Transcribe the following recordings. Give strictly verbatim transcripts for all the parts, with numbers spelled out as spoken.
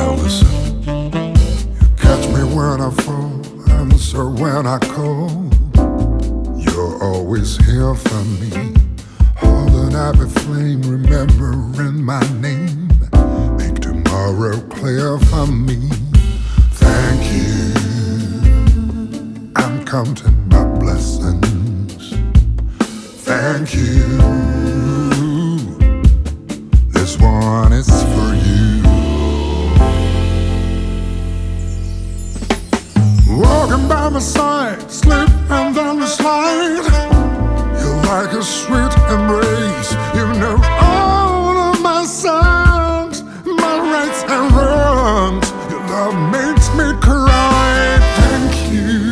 listen. Catch me when I fall, answer when I call. You're always here for me. Hold an happy flame, remembering my name. Make tomorrow clear for me. Thank you. I'm counting my blessings. Thank you. This one is for you. Walking by my side, slip and then slide. You're like a sweet embrace. You know all of my signs, my rights and wrongs. Your love makes me cry. Thank you.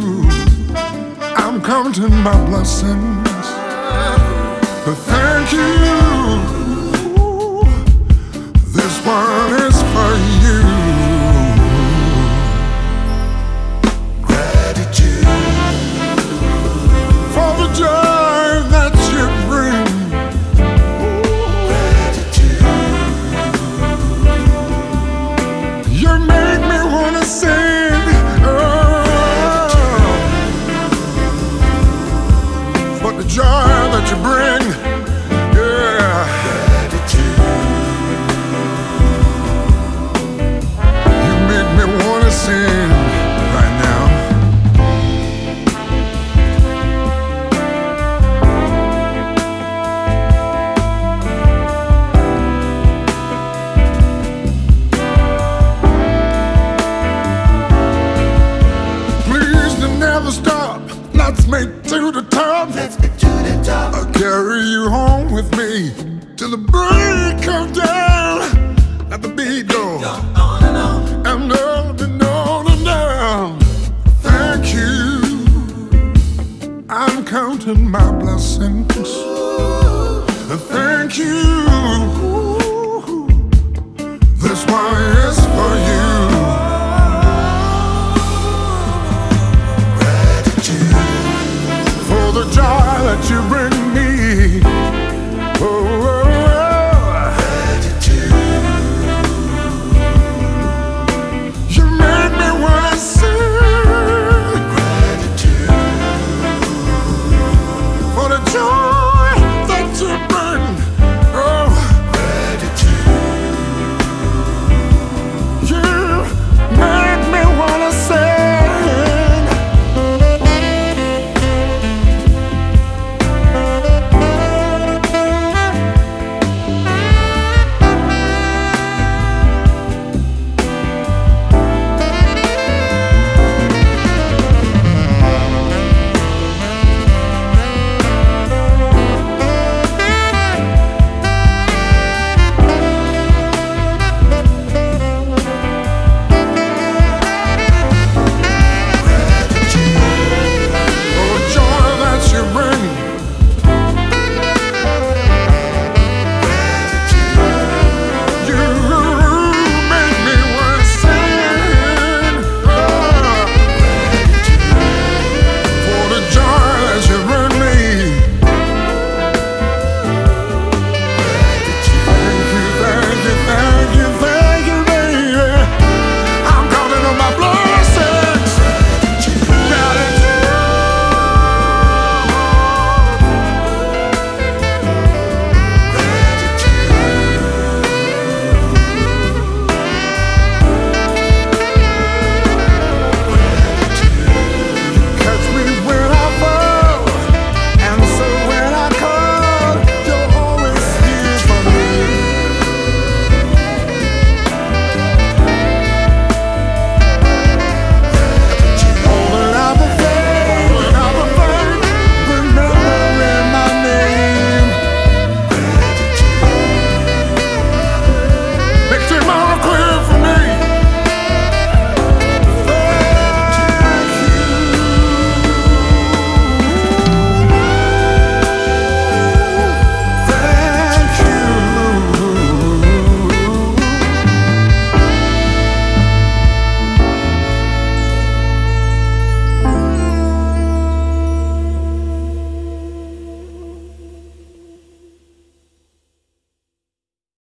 I'm counting my blessings. But thank you. This one is for you. The joy that you bring, yeah. You make me wanna sing right now. Please do never stop. Let's make to the top. Let's make to the top. I'll carry you home with me till the break of dawn. Let the beat go On and on. and on and on and on. Thank you. I'm counting my blessings. Thank you.